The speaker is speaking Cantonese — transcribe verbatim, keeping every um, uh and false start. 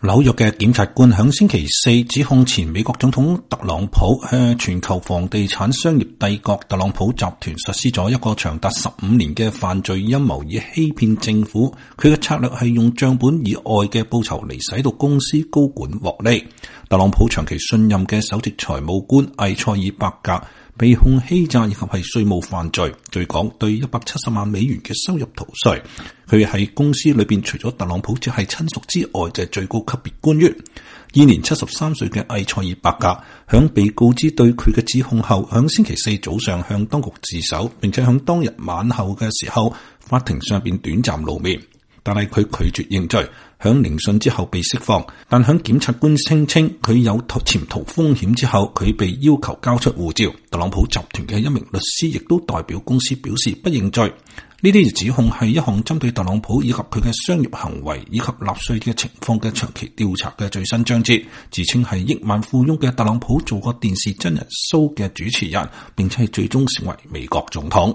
紐約嘅檢察官響星期四指控前美國總統特朗普向全球房地產商業帝國特朗普集團實施咗一個長達十五年嘅犯罪陰謀，以欺騙政府。佢嘅策略係用賬本以外嘅報酬嚟使到公司高管獲利。特朗普長期信任嘅首席財務官艾塞爾伯格被控欺詐以及係稅務犯罪，據講對一百七十萬美元嘅收入逃稅。佢喺公司裏邊除咗特朗普只係親屬之外嘅最高級別官員。現年七十三歲嘅艾塞爾伯格響被告知對佢嘅指控後，響星期四早上向當局自首，並且響當日晚後嘅時候，法庭上邊短暫露面。但係佢拒絕認罪，響聆訊之後被釋放。但響檢察官聲稱佢有潛逃風險之後，佢被要求交出護照。特朗普集團嘅一名律師亦都代表公司表示不認罪。呢啲指控係一項針對特朗普以及佢嘅商業行為以及納稅嘅情況嘅長期調查嘅最新章節。自稱係億萬富翁嘅特朗普做過電視真人 show 嘅主持人，並且係最終成為美國總統。